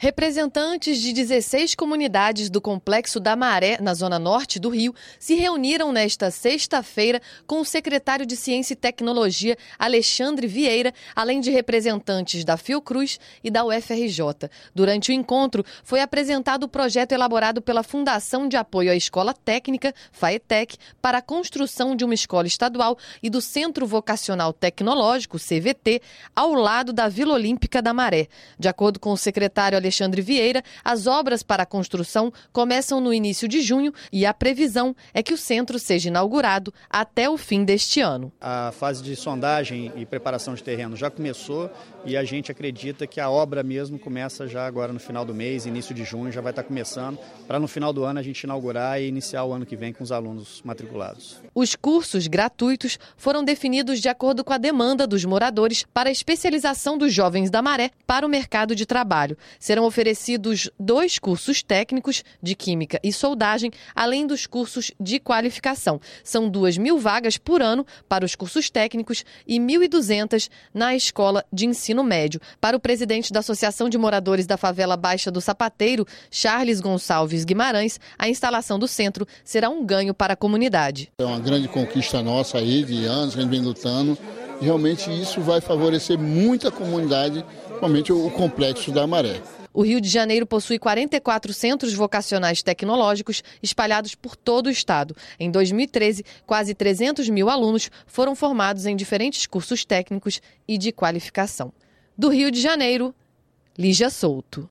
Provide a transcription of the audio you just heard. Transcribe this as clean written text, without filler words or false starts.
Representantes de 16 comunidades do Complexo da Maré, na zona norte do Rio, se reuniram nesta sexta-feira com o secretário de Ciência e Tecnologia, Alexandre Vieira, além de representantes da Fiocruz e da UFRJ. Durante o encontro, foi apresentado o projeto elaborado pela Fundação de Apoio à Escola Técnica, FAETEC, para a construção de uma escola estadual e do Centro Vocacional Tecnológico, CVT, ao lado da Vila Olímpica da Maré. De acordo com o secretário Alexandre Vieira, as obras para a construção começam no início de junho e a previsão é que o centro seja inaugurado até o fim deste ano. A fase de sondagem e preparação de terreno já começou e a gente acredita que a obra mesmo começa já agora no final do mês, início de junho, já vai estar começando, para no final do ano a gente inaugurar e iniciar o ano que vem com os alunos matriculados. Os cursos gratuitos foram definidos de acordo com a demanda dos moradores para a especialização dos jovens da Maré para o mercado de trabalho. Serão oferecidos 2 cursos técnicos de Química e Soldagem, além dos cursos de qualificação. São 2.000 vagas por ano para os cursos técnicos e 1.200 na escola de ensino médio. Para o presidente da Associação de Moradores da Favela Baixa do Sapateiro, Charles Gonçalves Guimarães, a instalação do centro será um ganho para a comunidade. É uma grande conquista nossa aí, de anos que a gente vem lutando. E realmente isso vai favorecer muita comunidade, principalmente o Complexo da Maré. O Rio de Janeiro possui 44 centros vocacionais tecnológicos espalhados por todo o estado. Em 2013, quase 300 mil alunos foram formados em diferentes cursos técnicos e de qualificação. Do Rio de Janeiro, Lígia Souto.